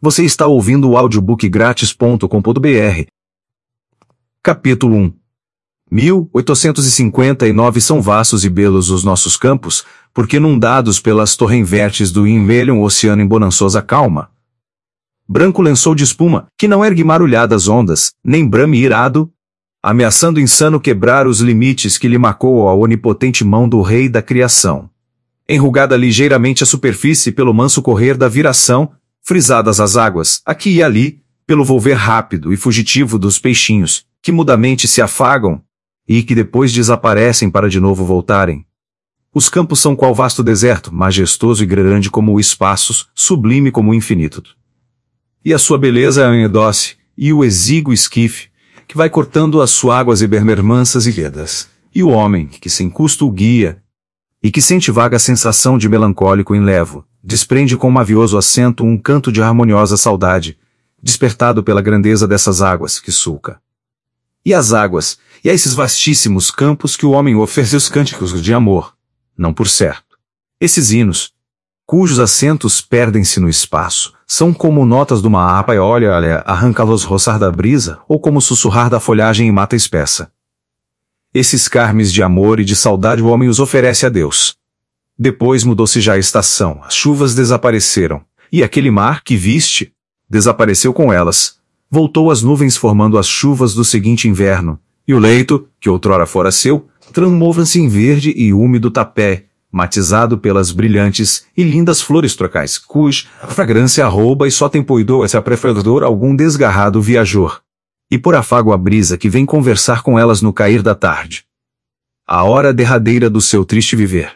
Você está ouvindo o audiobookgratis.com.br. Capítulo 1. 1859 São vastos e belos os nossos campos, porque inundados pelas torrentes do inverno o oceano em bonançosa calma. Branco lençol de espuma, que não ergue marulhadas ondas, nem brame irado, ameaçando insano quebrar os limites que lhe marcou a onipotente mão do rei da criação. Enrugada ligeiramente a superfície pelo manso correr da viração, frisadas as águas, aqui e ali, pelo volver rápido e fugitivo dos peixinhos, que mudamente se afagam, e que depois desaparecem para de novo voltarem. Os campos são qual vasto deserto, majestoso e grande como o espaço, sublime como o infinito. E a sua beleza é a doce, e o exíguo esquife, que vai cortando as suas águas mansas e quedas, e o homem, que sem custo o guia, e que sente vaga sensação de melancólico enlevo, desprende com mavioso acento um canto de harmoniosa saudade, despertado pela grandeza dessas águas que sulca. E as águas, e a esses vastíssimos campos que o homem oferece os cânticos de amor, não por certo. Esses hinos, cujos acentos perdem-se no espaço, são como notas de uma harpa e olha arranca-los roçar da brisa, ou como sussurrar da folhagem em mata espessa. Esses carmes de amor e de saudade o homem os oferece a Deus. Depois mudou-se já a estação, as chuvas desapareceram, e aquele mar que viste, desapareceu com elas, voltou às nuvens formando as chuvas do seguinte inverno, e o leito, que outrora fora seu, transformou-se em verde e úmido tapé, matizado pelas brilhantes e lindas flores tropicais, cuja fragrância arrouba e só tem poidou esse aprefrador algum desgarrado viajor. E por afago a brisa que vem conversar com elas no cair da tarde. A hora derradeira do seu triste viver.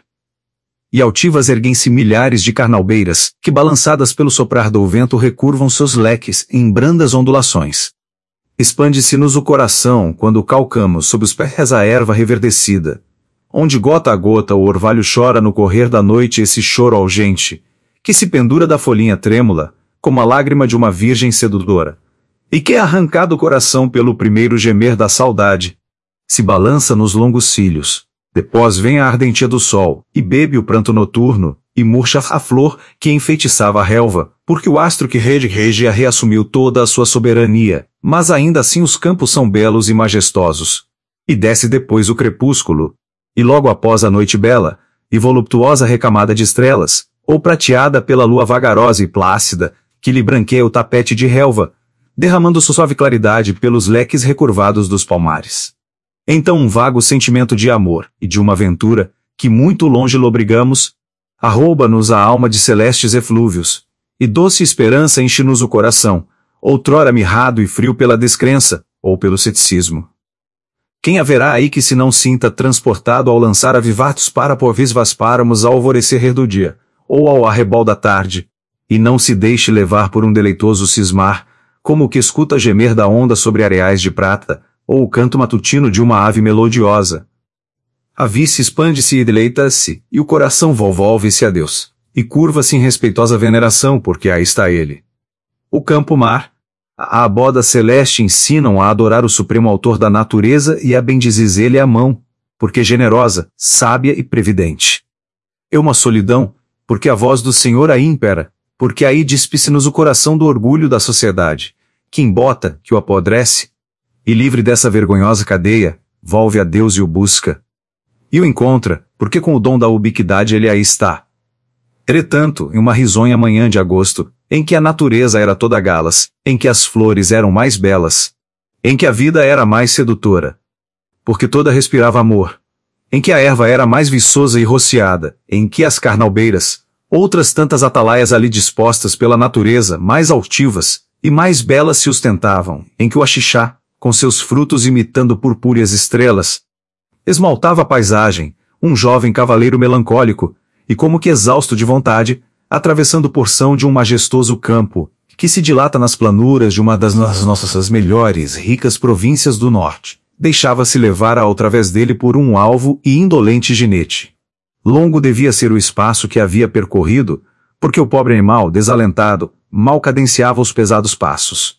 E altivas erguem-se milhares de carnalbeiras, que balançadas pelo soprar do vento recurvam seus leques em brandas ondulações. Expande-se-nos o coração quando calcamos sob os pés a erva reverdecida, onde gota a gota o orvalho chora no correr da noite esse choro algente, que se pendura da folhinha trêmula, como a lágrima de uma virgem sedutora, e que é arrancado o coração pelo primeiro gemer da saudade, se balança nos longos cílios, depois vem a ardentia do sol, e bebe o pranto noturno, e murcha a flor que enfeitiçava a relva, porque o astro que rege reassumiu toda a sua soberania, mas ainda assim os campos são belos e majestosos. E desce depois o crepúsculo, e logo após a noite bela, e voluptuosa recamada de estrelas, ou prateada pela lua vagarosa e plácida, que lhe branqueia o tapete de relva, derramando sua suave claridade pelos leques recurvados dos palmares. Então um vago sentimento de amor e de uma aventura, que muito longe lobrigamos, arrouba-nos a alma de celestes eflúvios, e doce esperança enche-nos o coração, outrora mirrado e frio pela descrença, ou pelo ceticismo. Quem haverá aí que se não sinta transportado ao lançar avivatos para por vez vaspáramos ao alvorecer do dia, ou ao arrebol da tarde, e não se deixe levar por um deleitoso cismar, como o que escuta gemer da onda sobre areais de prata, ou o canto matutino de uma ave melodiosa. A vista expande-se e deleita-se, e o coração volve-se a Deus, e curva-se em respeitosa veneração, porque aí está ele. O campo-mar, a aboda celeste ensinam a adorar o supremo autor da natureza e a bendizer-lhe a mão, porque generosa, sábia e previdente. É uma solidão, porque a voz do Senhor aí impera, porque aí despe-se-nos o coração do orgulho da sociedade, que embota, que o apodrece, e livre dessa vergonhosa cadeia, volve a Deus e o busca. E o encontra, porque com o dom da ubiquidade ele aí está. Entretanto, em uma risonha manhã de agosto, em que a natureza era toda galas, em que as flores eram mais belas, em que a vida era mais sedutora, porque toda respirava amor, em que a erva era mais viçosa e rociada, em que as carnalbeiras, outras tantas atalaias ali dispostas pela natureza, mais altivas e mais belas se ostentavam, em que o axixá, com seus frutos imitando purpúreas estrelas, esmaltava a paisagem, um jovem cavaleiro melancólico, e como que exausto de vontade, atravessando porção de um majestoso campo, que se dilata nas planuras de uma das nossas melhores, ricas províncias do norte, deixava-se levar ao través dele por um alvo e indolente ginete. Longo devia ser o espaço que havia percorrido, porque o pobre animal, desalentado, mal cadenciava os pesados passos.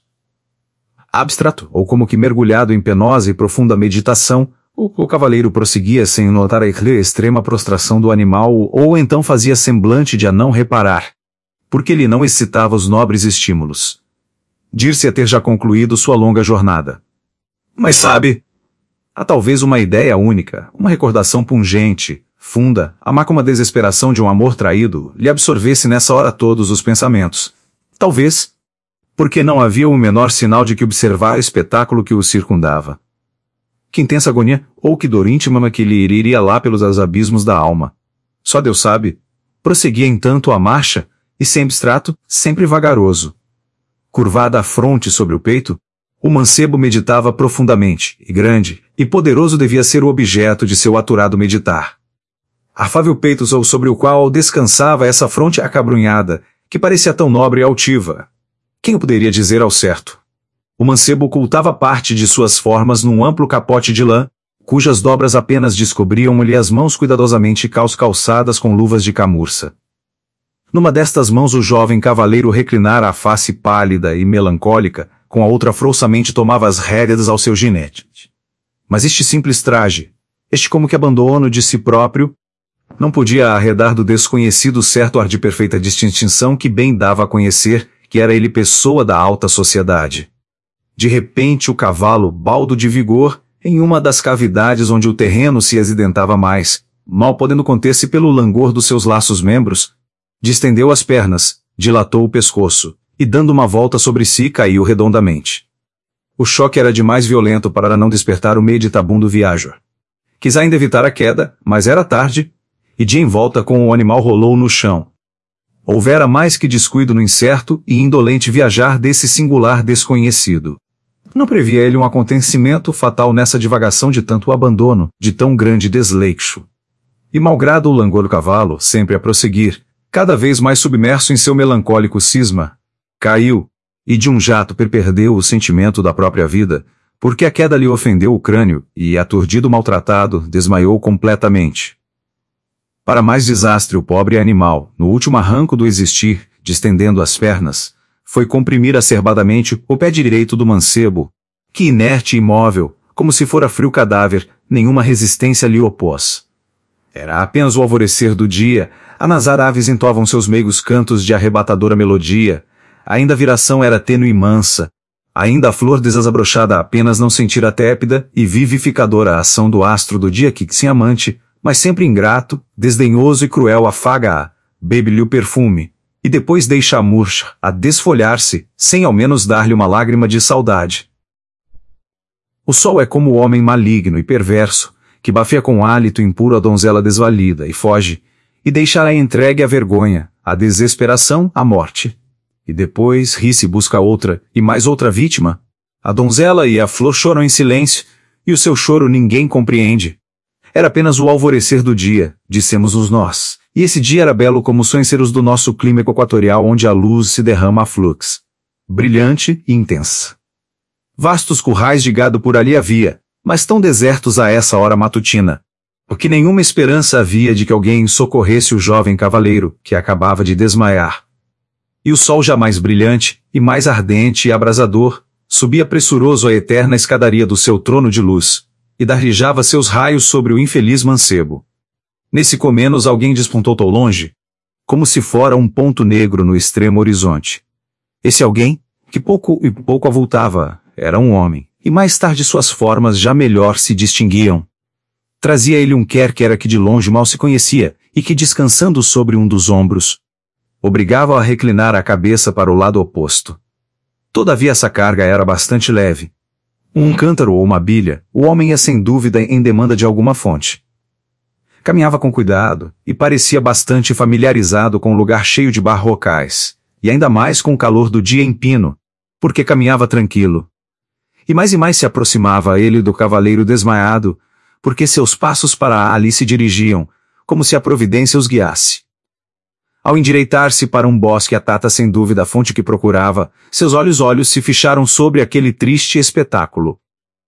Abstrato, ou como que mergulhado em penosa e profunda meditação, o cavaleiro prosseguia sem notar a extrema prostração do animal, ou então fazia semblante de a não reparar. porque ele não excitava os nobres estímulos. Dir-se a ter já concluído sua longa jornada. Mas sabe, há talvez uma ideia única, uma recordação pungente, funda, amar como a desesperação de um amor traído, lhe absorvesse nessa hora todos os pensamentos. Talvez, porque não havia o menor sinal de que observar o espetáculo que o circundava. Que intensa agonia, ou que dor íntima que lhe iria lá pelos abismos da alma. Só Deus sabe. Prosseguia entanto a marcha, e sem abstrato, sempre vagaroso. Curvada a fronte sobre o peito, o mancebo meditava profundamente, e grande, e poderoso devia ser o objeto de seu aturado meditar. Afável peito sobre o qual descansava essa fronte acabrunhada, que parecia tão nobre e altiva. Quem o poderia dizer ao certo? O mancebo ocultava parte de suas formas num amplo capote de lã, cujas dobras apenas descobriam-lhe as mãos cuidadosamente calçadas com luvas de camurça. Numa destas mãos o jovem cavaleiro reclinara a face pálida e melancólica, com a outra frouxamente tomava as rédeas ao seu ginete. Mas este simples traje, este como que abandono de si próprio, não podia arredar do desconhecido certo ar de perfeita distinção que bem dava a conhecer que era ele pessoa da alta sociedade. De repente o cavalo, baldo de vigor, em uma das cavidades onde o terreno se acidentava mais, mal podendo conter-se pelo langor dos seus laços membros, distendeu as pernas, dilatou o pescoço, e dando uma volta sobre si caiu redondamente. O choque era demais violento para não despertar o meditabundo viajor. Quis ainda evitar a queda, mas era tarde, e de envolta com o animal rolou no chão. Houvera mais que descuido no incerto e indolente viajar desse singular desconhecido. Não previa ele um acontecimento fatal nessa divagação de tanto abandono, de tão grande desleixo. E malgrado o langor do cavalo, sempre a prosseguir, cada vez mais submerso em seu melancólico cisma, caiu, e de um jato perdeu o sentimento da própria vida, porque a queda lhe ofendeu o crânio, e, aturdido maltratado, desmaiou completamente. Para mais desastre o pobre animal, no último arranco do existir, distendendo as pernas, foi comprimir acerbadamente o pé direito do mancebo, que inerte e imóvel, como se fora frio cadáver, nenhuma resistência lhe opôs. Era apenas o alvorecer do dia, a nas aves entoavam seus meigos cantos de arrebatadora melodia, ainda a viração era tênue e mansa, ainda a flor desabrochada apenas não sentira a tépida e vivificadora ação do astro do dia que, sem amante, mas sempre ingrato, desdenhoso e cruel afaga-a, bebe-lhe o perfume, e depois deixa a murcha a desfolhar-se, sem ao menos dar-lhe uma lágrima de saudade. O sol é como o homem maligno e perverso, que bafia com hálito impuro a donzela desvalida e foge, e deixará entregue à vergonha, à desesperação, à morte. E depois ri-se e busca outra, e mais outra vítima. A donzela e a flor choram em silêncio, e o seu choro ninguém compreende. Era apenas o alvorecer do dia, dissemos-nos nós, e esse dia era belo como os sonhos do nosso clima equatorial onde a luz se derrama a flux, brilhante e intensa. Vastos currais de gado por ali havia, mas tão desertos a essa hora matutina, porque nenhuma esperança havia de que alguém socorresse o jovem cavaleiro, que acabava de desmaiar. E o sol já mais brilhante, e mais ardente e abrasador, subia pressuroso a eterna escadaria do seu trono de luz, e darrijava seus raios sobre o infeliz mancebo. Nesse comenos alguém despontou tão longe, como se fora um ponto negro no extremo horizonte. Esse alguém, que pouco e pouco avultava, era um homem, e mais tarde suas formas já melhor se distinguiam. Trazia ele um quer que de longe mal se conhecia, e que descansando sobre um dos ombros, obrigava-o a reclinar a cabeça para o lado oposto. Todavia essa carga era bastante leve. Um cântaro ou uma bilha, o homem ia sem dúvida em demanda de alguma fonte. Caminhava com cuidado, e parecia bastante familiarizado com o lugar cheio de barrocais, e ainda mais com o calor do dia em pino, porque caminhava tranquilo. E mais se aproximava a ele do cavaleiro desmaiado, porque seus passos para ali se dirigiam, como se a providência os guiasse. Ao endireitar-se para um bosque atata sem dúvida a fonte que procurava, seus olhos se ficharam sobre aquele triste espetáculo.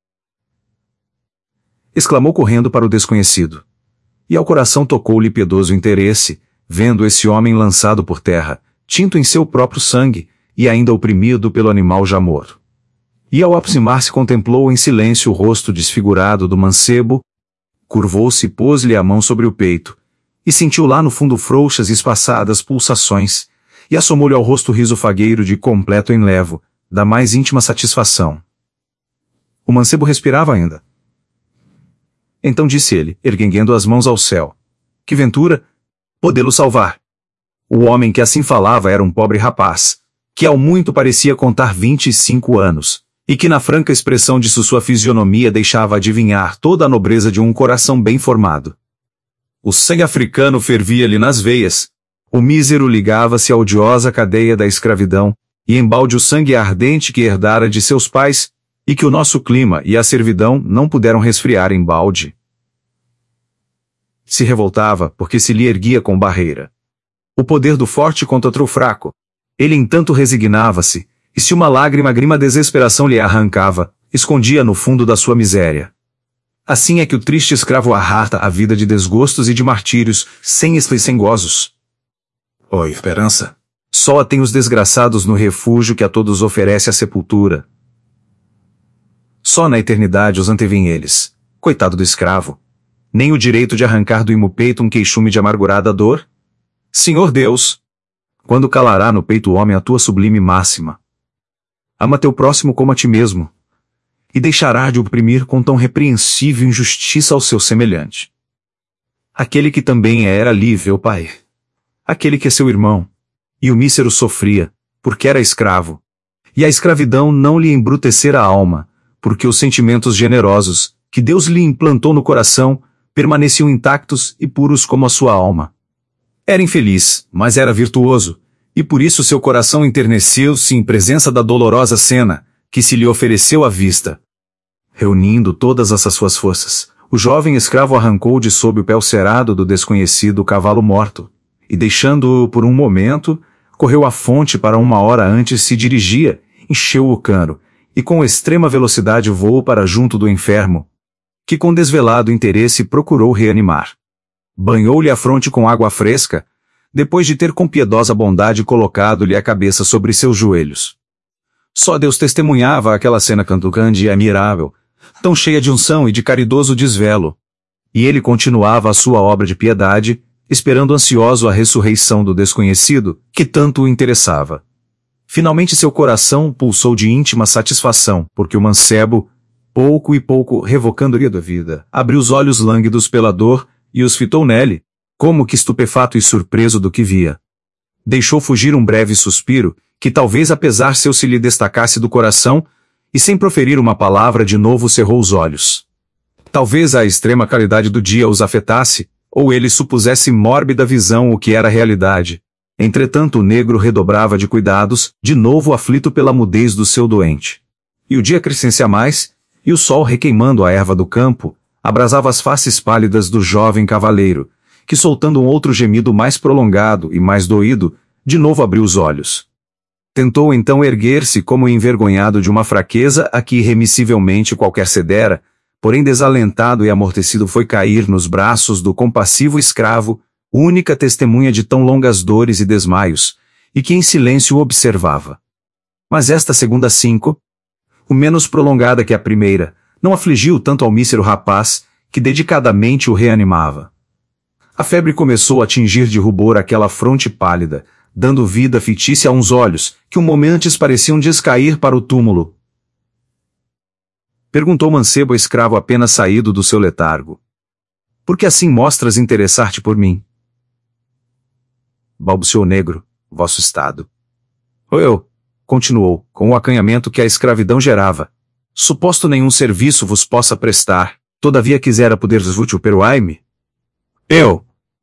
Exclamou correndo para o desconhecido. E ao coração tocou-lhe piedoso interesse, vendo esse homem lançado por terra, tinto em seu próprio sangue, e ainda oprimido pelo animal já morto. E ao aproximar-se contemplou em silêncio o rosto desfigurado do mancebo, curvou-se e pôs-lhe a mão sobre o peito, e sentiu lá no fundo frouxas e espaçadas pulsações, e assomou-lhe ao rosto o riso fagueiro de completo enlevo, da mais íntima satisfação. O mancebo respirava ainda. Então disse ele, erguendo as mãos ao céu: que ventura podê-lo salvar. O homem que assim falava era um pobre rapaz, que ao muito parecia contar 25 anos, e que na franca expressão de sua fisionomia deixava adivinhar toda a nobreza de um coração bem formado. O sangue africano fervia-lhe nas veias, o mísero ligava-se à odiosa cadeia da escravidão, e embalde o sangue ardente que herdara de seus pais, e que o nosso clima e a servidão não puderam resfriar em balde. Se revoltava porque se lhe erguia com barreira o poder do forte contra o fraco. Ele entanto resignava-se, e se uma grima desesperação lhe arrancava, escondia no fundo da sua miséria. Assim é que o triste escravo arrasta a vida de desgostos e de martírios, sem e sem gozos. Ó esperança! Só a tem os desgraçados no refúgio que a todos oferece a sepultura. Só na eternidade os antevêm eles, coitado do escravo. Nem o direito de arrancar do imo peito um queixume de amargurada dor? Senhor Deus! Quando calará no peito o homem a tua sublime máxima? Ama teu próximo como a ti mesmo, e deixará de oprimir com tão repreensível injustiça ao seu semelhante. Aquele que também era livre, ó Pai. Aquele que é seu irmão. E o mísero sofria, porque era escravo. E a escravidão não lhe embrutecera a alma, porque os sentimentos generosos, que Deus lhe implantou no coração, permaneciam intactos e puros como a sua alma. Era infeliz, mas era virtuoso, e por isso seu coração enterneceu-se em presença da dolorosa cena, que se lhe ofereceu à vista. Reunindo todas essas suas forças, o jovem escravo arrancou de sob o pé cerado do desconhecido cavalo morto, e deixando-o por um momento, correu à fonte para 1 hora antes se dirigia, encheu o cano, e com extrema velocidade voou para junto do enfermo, que com desvelado interesse procurou reanimar. Banhou-lhe a fronte com água fresca, depois de ter com piedosa bondade colocado-lhe a cabeça sobre seus joelhos. Só Deus testemunhava aquela cena cantucante e admirável, tão cheia de unção e de caridoso desvelo. E ele continuava a sua obra de piedade, esperando ansioso a ressurreição do desconhecido, que tanto o interessava. Finalmente seu coração pulsou de íntima satisfação, porque o mancebo, pouco e pouco revocando-lhe da vida, abriu os olhos lânguidos pela dor, e os fitou nele, como que estupefato e surpreso do que via. Deixou fugir um breve suspiro, que talvez apesar seu se lhe destacasse do coração, e sem proferir uma palavra de novo cerrou os olhos. Talvez a extrema claridade do dia os afetasse, ou ele supusesse mórbida visão o que era realidade. Entretanto o negro redobrava de cuidados, de novo aflito pela mudez do seu doente. E o dia crescencia mais, e o sol requeimando a erva do campo, abrasava as faces pálidas do jovem cavaleiro, que soltando um outro gemido mais prolongado e mais doído, de novo abriu os olhos. Tentou então erguer-se como envergonhado de uma fraqueza a que irremissivelmente qualquer cedera, porém desalentado e amortecido foi cair nos braços do compassivo escravo, única testemunha de tão longas dores e desmaios, e que em silêncio o observava. Mas esta segunda o menos prolongada que a primeira, não afligiu tanto ao mísero rapaz, que dedicadamente o reanimava. A febre começou a tingir de rubor aquela fronte pálida, dando vida fictícia a uns olhos, que um momento antes pareciam descair para o túmulo. Perguntou o mancebo ao escravo apenas saído do seu letargo. Por que assim mostras interessar-te por mim? Balbuciou o negro, vosso estado. Eu, continuou, com o acanhamento que a escravidão gerava. Suposto nenhum serviço vos possa prestar, todavia quisera poderes útil perdoai-me. Eu!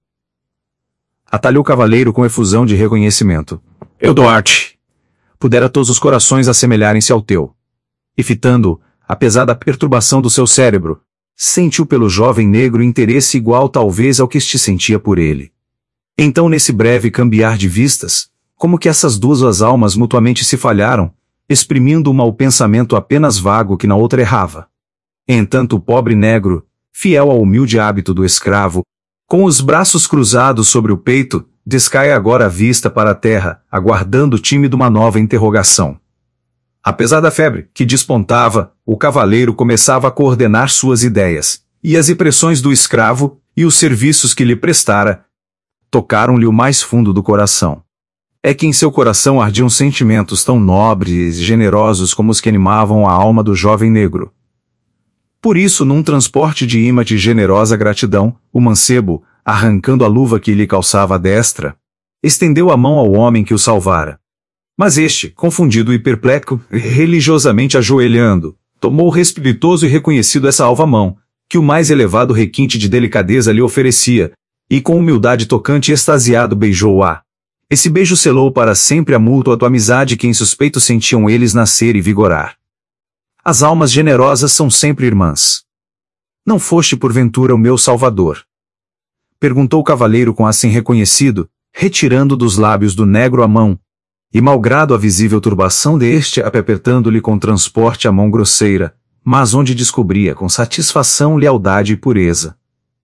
Atalhou o cavaleiro com efusão de reconhecimento. Eu, Duarte! Pudera todos os corações assemelharem-se ao teu. E fitando-o, apesar da perturbação do seu cérebro, sentiu pelo jovem negro interesse igual talvez ao que este sentia por ele. Então nesse breve cambiar de vistas, como que essas duas almas mutuamente se falharam, exprimindo uma o pensamento apenas vago que na outra errava. Entanto o pobre negro, fiel ao humilde hábito do escravo, com os braços cruzados sobre o peito, descai agora a vista para a terra, aguardando tímido uma nova interrogação. Apesar da febre que despontava, o cavaleiro começava a coordenar suas ideias, e as impressões do escravo, e os serviços que lhe prestara, tocaram-lhe o mais fundo do coração. é que em seu coração ardiam sentimentos tão nobres e generosos como os que animavam a alma do jovem negro. Por isso, num transporte de ímã de generosa gratidão, o mancebo, arrancando a luva que lhe calçava a destra, estendeu a mão ao homem que o salvara. Mas este, confundido e perplexo, religiosamente ajoelhando, tomou respeitoso e reconhecido essa alva mão, que o mais elevado requinte de delicadeza lhe oferecia, e com humildade tocante e extasiado beijou-a. Esse beijo selou para sempre a mútua amizade que insuspeitos sentiam eles nascer e vigorar. As almas generosas são sempre irmãs. Não foste porventura o meu salvador? Perguntou o cavaleiro com assim reconhecido, retirando dos lábios do negro a mão, e malgrado a visível turbação deste, apertando-lhe com transporte a mão grosseira, mas onde descobria com satisfação lealdade e pureza.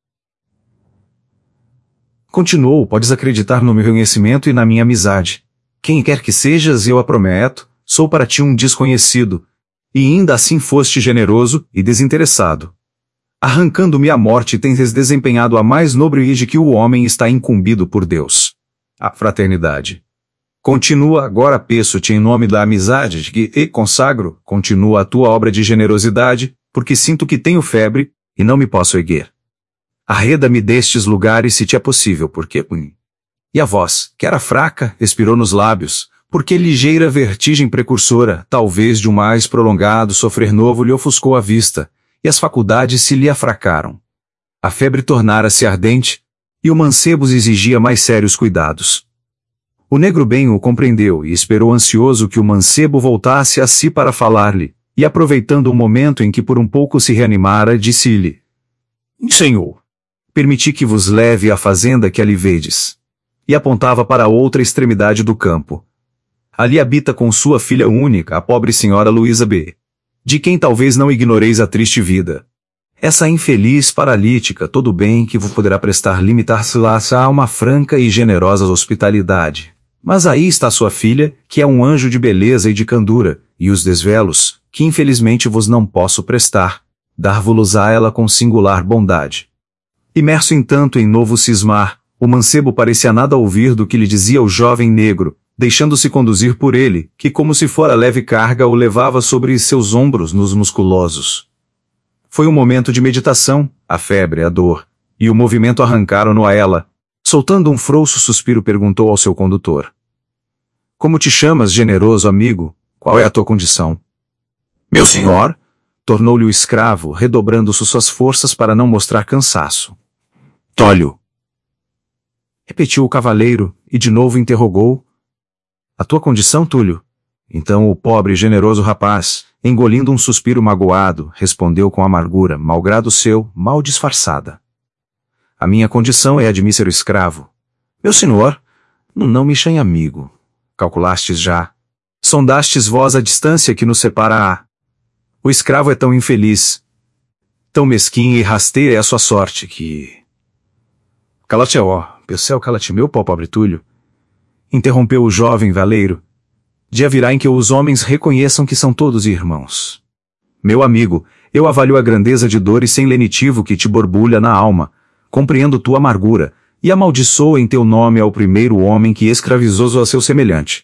Continuou, podes acreditar no meu reconhecimento e na minha amizade. Quem quer que sejas, eu a prometo, sou para ti um desconhecido, e ainda assim foste generoso e desinteressado. Arrancando-me a morte tens desempenhado a mais nobre de que o homem está incumbido por Deus. A fraternidade. Continua agora peço-te em nome da amizade de que, e consagro, continua a tua obra de generosidade, porque sinto que tenho febre, e não me posso erguer. Arreda-me destes lugares se te é possível, porque... E a voz, que era fraca, expirou nos lábios, porque ligeira vertigem precursora, talvez de um mais prolongado sofrer novo lhe ofuscou a vista, e as faculdades se lhe afracaram. A febre tornara-se ardente, e o mancebo exigia mais sérios cuidados. O negro bem o compreendeu e esperou ansioso que o mancebo voltasse a si para falar-lhe, e aproveitando o momento em que por um pouco se reanimara, disse-lhe: Senhor, permiti que vos leve à fazenda que ali vedes. E apontava para a outra extremidade do campo. Ali habita com sua filha única, a pobre senhora Luísa B., de quem talvez não ignoreis a triste vida. Essa infeliz paralítica, todo o bem que vos poderá prestar limitar-se-á a uma franca e generosa hospitalidade. Mas aí está sua filha, que é um anjo de beleza e de candura, e os desvelos, que infelizmente vos não posso prestar, dar-vos-á ela com singular bondade. Imerso entanto em novo cismar, o mancebo parecia nada ouvir do que lhe dizia o jovem negro, deixando-se conduzir por ele, que como se fora leve carga o levava sobre seus ombros nos musculosos. Foi um momento de meditação, a febre, a dor, e o movimento arrancaram-no a ela. Soltando um frouxo suspiro perguntou ao seu condutor: Como te chamas, generoso amigo? Qual é a tua condição? Meu senhor? Tornou-lhe o escravo, redobrando suas forças para não mostrar cansaço. Tólio! Repetiu o cavaleiro, e de novo interrogou: A tua condição, Túlio? Então o pobre e generoso rapaz, engolindo um suspiro magoado, respondeu com amargura, malgrado seu, mal disfarçada: A minha condição é a de mísero escravo. Meu senhor, não me chame amigo. Calculastes já. Sondastes vós a distância que nos separa. O escravo é tão infeliz, tão mesquinha e rasteira é a sua sorte, que... Cala-te, ó, meu céu, cala-te, meu pó, pobre Túlio. Interrompeu o jovem valeiro. Dia virá em que os homens reconheçam que são todos irmãos. Meu amigo, eu avalio a grandeza de dor e sem lenitivo que te borbulha na alma, compreendo tua amargura, e amaldiçoo em teu nome ao primeiro homem que escravizou a seu semelhante.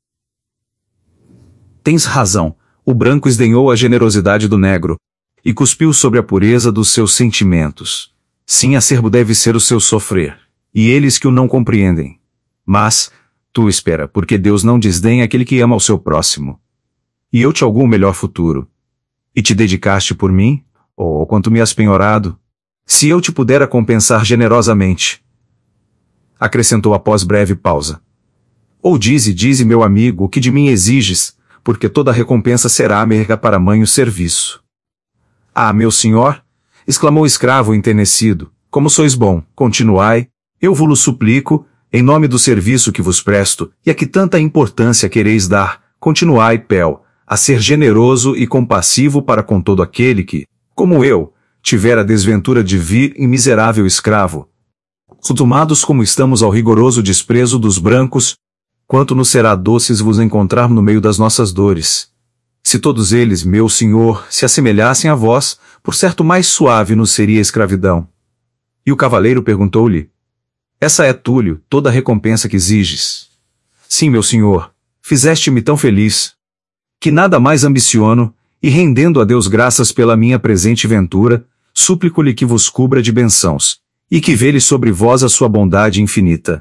Tens razão, o branco esdenhou a generosidade do negro, e cuspiu sobre a pureza dos seus sentimentos. Sim, acerbo deve ser o seu sofrer, e eles que o não compreendem. Mas, tu espera, porque Deus não desdenha aquele que ama ao seu próximo. E eu te algo um melhor futuro. E te dedicaste por mim, oh, quanto me has penhorado, se eu te pudera compensar generosamente. Acrescentou após breve pausa. Ou dize, meu amigo, o que de mim exiges, porque toda a recompensa será merga para manho serviço. Ah, meu senhor, exclamou o escravo enternecido, como sois bom, continuai, eu vos-lo suplico, em nome do serviço que vos presto, e a que tanta importância quereis dar, continuai, Pel, a ser generoso e compassivo para com todo aquele que, como eu, tiver a desventura de vir em miserável escravo. Acostumados como estamos ao rigoroso desprezo dos brancos, quanto nos será doces vos encontrar no meio das nossas dores. Se todos eles, meu senhor, se assemelhassem a vós, por certo mais suave nos seria a escravidão. E o cavaleiro perguntou-lhe: Essa é, Túlio, toda a recompensa que exiges? Sim, meu senhor, fizeste-me tão feliz, que nada mais ambiciono, e rendendo a Deus graças pela minha presente ventura, súplico-lhe que vos cubra de bênçãos, e que vele sobre vós a sua bondade infinita.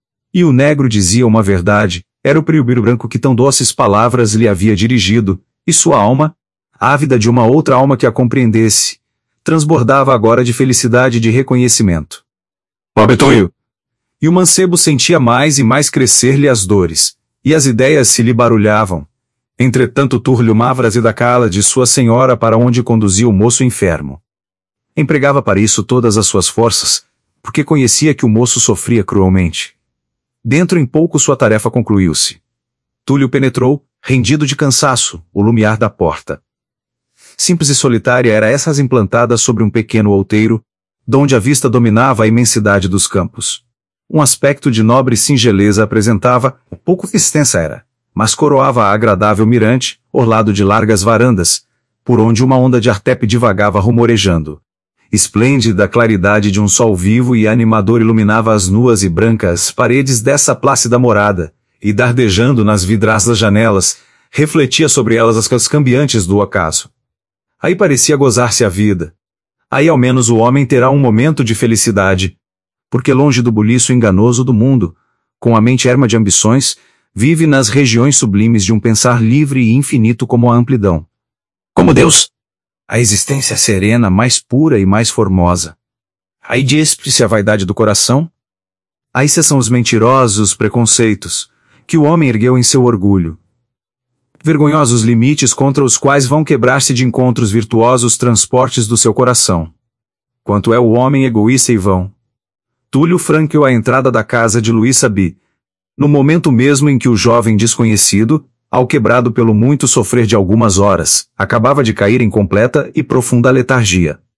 E o negro dizia uma verdade, era o priubiro branco que tão doces palavras lhe havia dirigido, e sua alma, ávida de uma outra alma que a compreendesse, transbordava agora de felicidade e de reconhecimento. Babetonho! E o mancebo sentia mais e mais crescer-lhe as dores, e as ideias se lhe barulhavam. Entretanto Túlio Mavras e da cala de sua senhora para onde conduzia o moço enfermo. Empregava para isso todas as suas forças, porque conhecia que o moço sofria cruelmente. Dentro em pouco sua tarefa concluiu-se. Túlio penetrou, rendido de cansaço, o lumiar da porta. Simples e solitária era essa implantada sobre um pequeno outeiro, donde a vista dominava a imensidade dos campos. Um aspecto de nobre singeleza apresentava, pouco extensa era, mas coroava a agradável mirante, orlado de largas varandas, por onde uma onda de artepe divagava rumorejando. Esplêndida claridade de um sol vivo e animador iluminava as nuas e brancas paredes dessa plácida morada, e dardejando nas vidras das janelas, refletia sobre elas as cores cambiantes do ocaso. Aí parecia gozar-se a vida. Aí ao menos o homem terá um momento de felicidade, porque longe do buliço enganoso do mundo, com a mente erma de ambições, vive nas regiões sublimes de um pensar livre e infinito como a amplidão. Como Deus! A existência serena, mais pura e mais formosa. Aí diz-se a vaidade do coração. Aí cessam os mentirosos preconceitos, que o homem ergueu em seu orgulho. Vergonhosos limites contra os quais vão quebrar-se de encontros virtuosos transportes do seu coração. Quanto é o homem egoísta e vão. Túlio franqueou a entrada da casa de Luís Sabi, no momento mesmo em que o jovem desconhecido, ao quebrado pelo muito sofrer de algumas horas, acabava de cair em completa e profunda letargia.